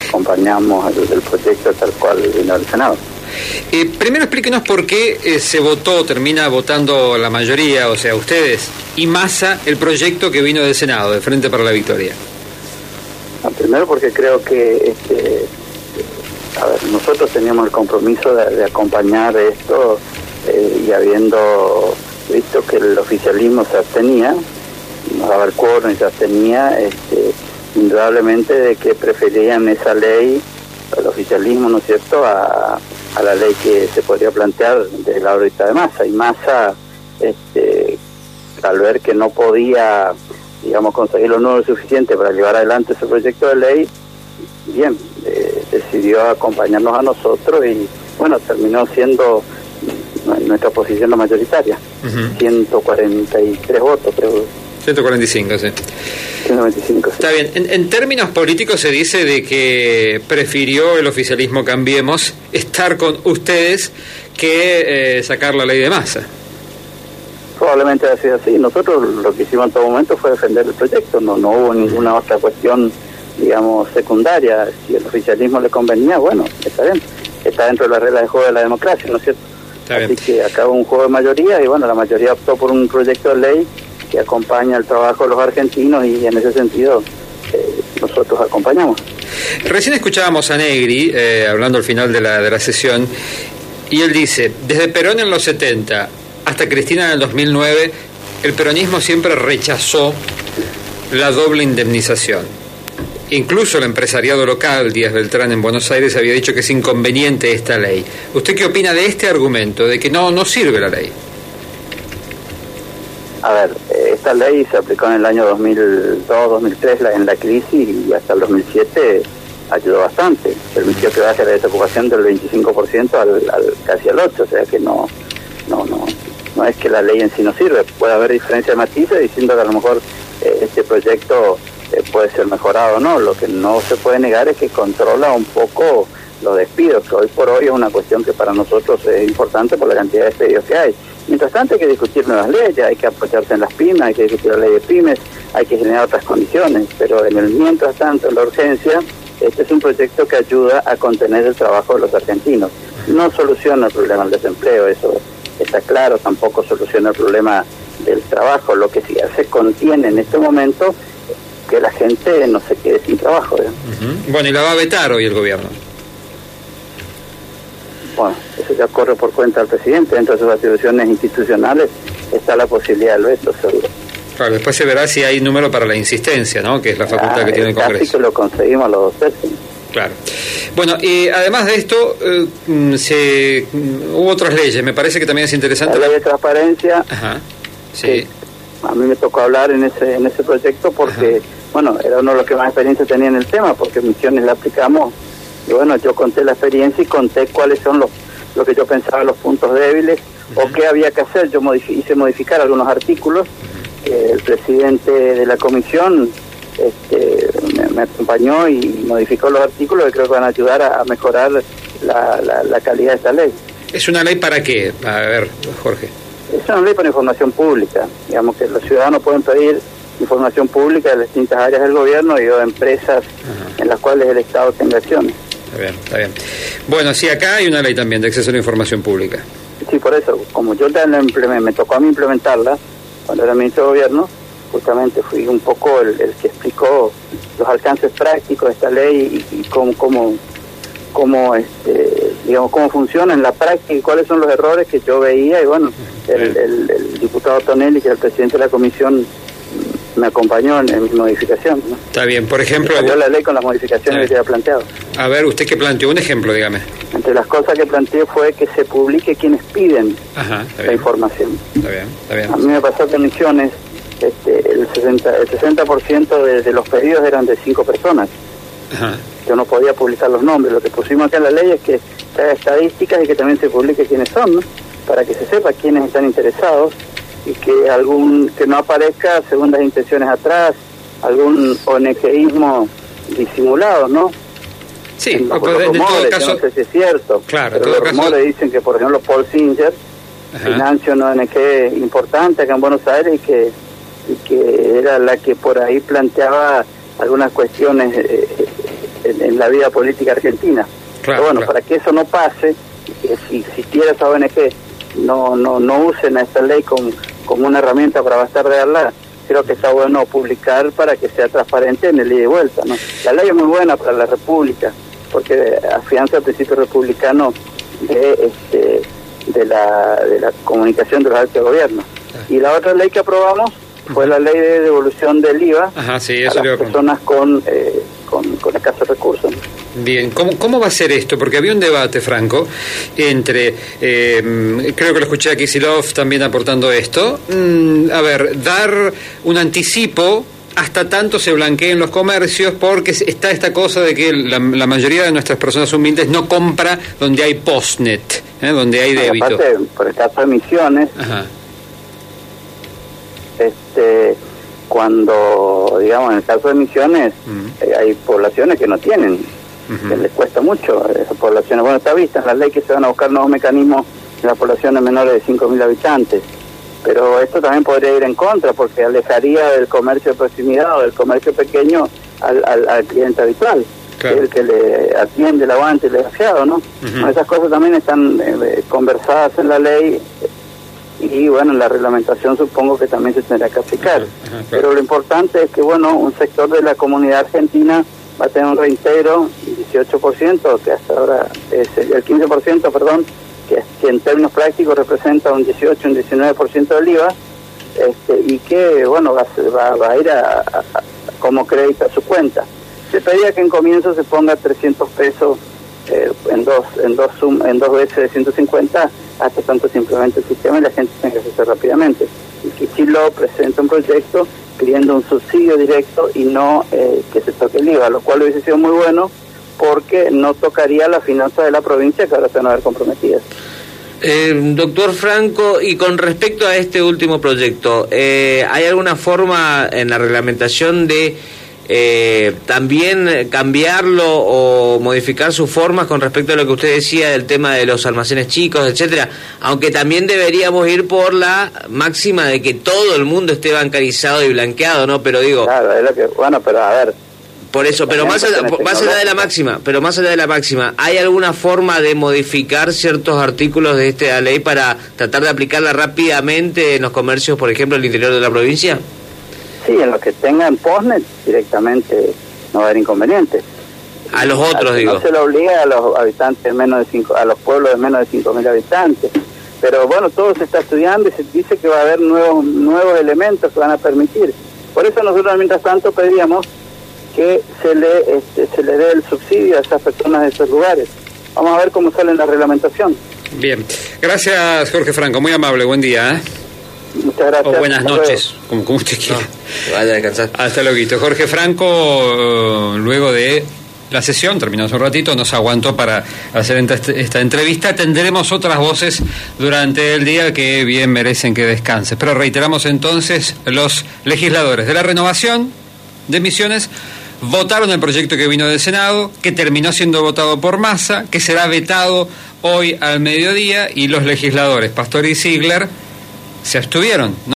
acompañamos el proyecto tal cual vino al Senado. Primero explíquenos por qué se termina votando la mayoría, o sea, ustedes y Massa, el proyecto que vino del Senado, de Frente para la Victoria. Primero porque creo que nosotros teníamos el compromiso de acompañar esto y habiendo visto que el oficialismo se abstenía, nos daba el quórum y se abstenía, indudablemente de que preferían esa ley, el oficialismo, ¿no es cierto?, a la ley que se podría plantear de la órbita de Massa. Y Massa, al ver que no podía, digamos, conseguir los números suficientes para llevar adelante ese proyecto de ley, bien, decidió acompañarnos a nosotros y, bueno, terminó siendo nuestra posición la mayoritaria. 143 votos, creo. 145, sí. 125, sí. Está bien. En términos políticos se dice de que prefirió el oficialismo Cambiemos estar con ustedes que sacar la ley de Massa. Probablemente ha sido así. Nosotros lo que hicimos en todo momento fue defender el proyecto. No hubo ninguna otra cuestión, digamos, secundaria. Si el oficialismo le convenía, bueno, está bien. Está dentro de las reglas de juego de la democracia, ¿no es cierto? Así que acá hubo un juego de mayoría y, bueno, la mayoría optó por un proyecto de ley que acompaña el trabajo de los argentinos y en ese sentido nosotros acompañamos. Recién escuchábamos a Negri hablando al final de la sesión y él dice, desde Perón en los 70 hasta Cristina en el 2009 el peronismo siempre rechazó la doble indemnización. Incluso el empresariado local, Díaz Beltrán en Buenos Aires, había dicho que es inconveniente esta ley. ¿Usted qué opina de este argumento, de que no sirve la ley? A ver, esta ley se aplicó en el año 2002-2003 en la crisis y hasta el 2007 ayudó bastante. Permitió que baje la desocupación del 25% casi al 8%, o sea que no es que la ley en sí no sirve. Puede haber diferencia de matices diciendo que a lo mejor este proyecto puede ser mejorado o no. Lo que no se puede negar es que controla un poco los despidos, que hoy por hoy es una cuestión que para nosotros es importante por la cantidad de despedidos que hay. Mientras tanto hay que discutir nuevas leyes, hay que apoyarse en las pymes, hay que discutir la ley de pymes, hay que generar otras condiciones, pero mientras tanto, en la urgencia, este es un proyecto que ayuda a contener el trabajo de los argentinos. No soluciona el problema del desempleo, eso está claro, tampoco soluciona el problema del trabajo, lo que sí se contiene en este momento que la gente no se quede sin trabajo. Bueno, y la va a vetar hoy el gobierno. Bueno, eso ya corre por cuenta del presidente. Dentro de sus atribuciones institucionales está la posibilidad del veto, seguro. Claro, después se verá si hay número para la insistencia, ¿no? Que es la facultad que tiene el Congreso. Así que lo conseguimos los 2 tercios. Claro. Bueno, y además de esto, hubo otras leyes. Me parece que también es interesante. La ley de transparencia. Ajá. Sí. A mí me tocó hablar en ese proyecto porque, bueno, era uno de los que más experiencia tenía en el tema, porque Misiones la aplicamos. Y bueno, yo conté la experiencia y conté cuáles son lo que yo pensaba los puntos débiles o qué había que hacer. Yo hice modificar algunos artículos. El presidente de la comisión me acompañó y modificó los artículos que creo que van a ayudar a mejorar la calidad de esta ley. ¿Es una ley para qué? A ver, Jorge. Es una ley para información pública. Digamos que los ciudadanos pueden pedir información pública de distintas áreas del gobierno y de empresas en las cuales el Estado tenga acciones. Está bien. Bueno, sí, acá hay una ley también de acceso a la información pública. Sí, por eso, como yo me tocó a mí implementarla cuando era ministro de Gobierno, justamente fui un poco el que explicó los alcances prácticos de esta ley y cómo funciona en la práctica y cuáles son los errores que yo veía. Y bueno, el diputado Tonelli, que es el presidente de la comisión, me acompañó en mi modificación, ¿no? Está bien, por ejemplo... Salió la ley con las modificaciones que se había planteado. A ver, ¿usted qué planteó? Un ejemplo, dígame. Entre las cosas que planteé fue que se publique quienes piden la información. Está bien. A mí me pasó que en Misiones el 60% de los pedidos eran de 5 personas. Yo no podía publicar los nombres. Lo que pusimos acá en la ley es que haga estadísticas y que también se publique quiénes son, ¿no? Para que se sepa quiénes están interesados y que no aparezca segundas intenciones atrás, algún ONGismo disimulado, ¿no? Sí, en todo caso, no sé si es cierto, claro, pero los rumores dicen que, por ejemplo, Paul Singer financia una ONG importante acá en Buenos Aires y que era la que por ahí planteaba algunas cuestiones en la vida política argentina. Claro, pero bueno, claro. para que eso no pase, si existiera esa ONG, no usen a esta ley como una herramienta para bastardearla. Creo que está bueno publicar para que sea transparente en el ida y vuelta, ¿no? La ley es muy buena para la República, porque afianza el principio republicano de la comunicación de los actos de gobierno. Y la otra ley que aprobamos fue la ley de devolución del IVA. Ajá, sí, a eso las personas con escasos recursos. Bien, ¿cómo va a ser esto? Porque había un debate, Franco, entre, creo que lo escuché a Kicillof también aportando esto, dar un anticipo hasta tanto se blanqueen los comercios, porque está esta cosa de que la mayoría de nuestras personas humildes no compra donde hay postnet, donde hay débito. Aparte, por el caso de Misiones, ajá, cuando, digamos, en el caso de Misiones, hay poblaciones que no tienen, que les cuesta mucho, esas poblaciones. Bueno, está vista en la ley que se van a buscar nuevos mecanismos en las poblaciones menores de 5.000 habitantes, pero esto también podría ir en contra, porque alejaría del comercio de proximidad o del comercio pequeño al cliente habitual, claro, que es el que le atiende el aguante y el desgraciado, ¿no? Bueno, esas cosas también están conversadas en la ley. Y bueno, en la reglamentación supongo que también se tendrá que aplicar. Claro. Pero lo importante es que, bueno, un sector de la comunidad argentina va a tener un reintegro 18%, que hasta ahora es el 15%, perdón, que en términos prácticos representa un 18, un 19% del IVA, y que, bueno, va a ir como crédito a su cuenta. Se pedía que en comienzo se ponga 300 pesos en dos veces de 150, hasta tanto simplemente el sistema y la gente tenga que hacer rápidamente. Y Kicillof presenta un proyecto pidiendo un subsidio directo y no que se toque el IVA, lo cual hubiese sido muy bueno porque no tocaría la finanza de la provincia, que ahora se van a ver comprometidas. Doctor Franco, y con respecto a este último proyecto, ¿hay alguna forma en la reglamentación de también cambiarlo o modificar sus formas con respecto a lo que usted decía del tema de los almacenes chicos, etcétera? Aunque también deberíamos ir por la máxima de que todo el mundo esté bancarizado y blanqueado, ¿no? Pero digo... Claro, es lo que... Bueno, pero a ver... Por eso, pero más allá de la máxima, ¿hay alguna forma de modificar ciertos artículos de esta ley para tratar de aplicarla rápidamente en los comercios, por ejemplo, en el interior de la provincia? Sí, en los que tengan postnet directamente no va a haber inconveniente. A los otros, digo. No se lo obliga a los habitantes a los pueblos de menos de 5.000 habitantes. Pero bueno, todo se está estudiando y se dice que va a haber nuevos elementos que van a permitir. Por eso nosotros, mientras tanto, pedíamos que se le dé el subsidio a esas personas de esos lugares. Vamos a ver cómo sale en la reglamentación. Bien. Gracias, Jorge Franco. Muy amable. Buen día. Muchas gracias. O buenas noches, como usted quiera. No, vaya a descansar. Hasta luego. Jorge Franco, luego de la sesión, terminó hace un ratito, nos aguantó para hacer esta entrevista. Tendremos otras voces durante el día que bien merecen que descanse. Pero reiteramos entonces, los legisladores de la Renovación de Misiones votaron el proyecto que vino del Senado, que terminó siendo votado por Massa, que será vetado hoy al mediodía, y los legisladores Pastor y Ziegler se abstuvieron, ¿no?